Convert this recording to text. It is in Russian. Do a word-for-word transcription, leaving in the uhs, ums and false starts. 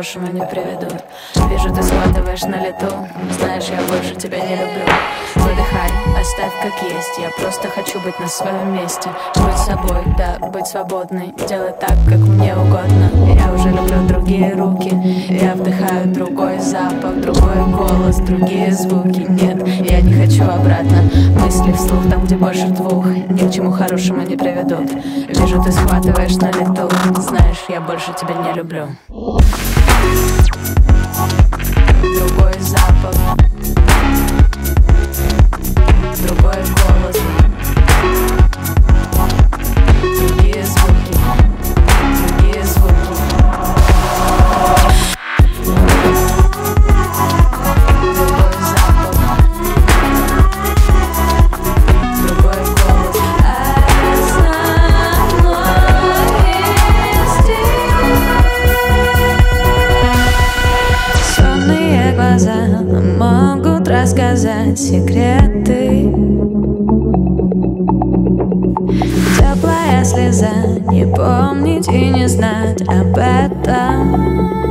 хорошему не приведут. Вижу, ты схватываешь на лету. Знаешь, я больше тебя не люблю. Выдыхай, оставь как есть. Я просто хочу быть на своем месте. Быть собой, да, быть свободной. Делать так, как мне угодно. Я уже люблю другие руки. Я вдыхаю другой запах, другой голос, другие звуки. Нет, я не хочу обратно. Мысли вслух там, где больше двух, ни к чему хорошему не приведут. Вижу, ты схватываешь на лету. Знаешь, я больше тебя не люблю. Другой запах, другой голос, другие звуки, другие звуки. Другой запах, другой голос. Сонные глаза могут рассказать секреты. Теплая слеза, не помнить и не знать об этом.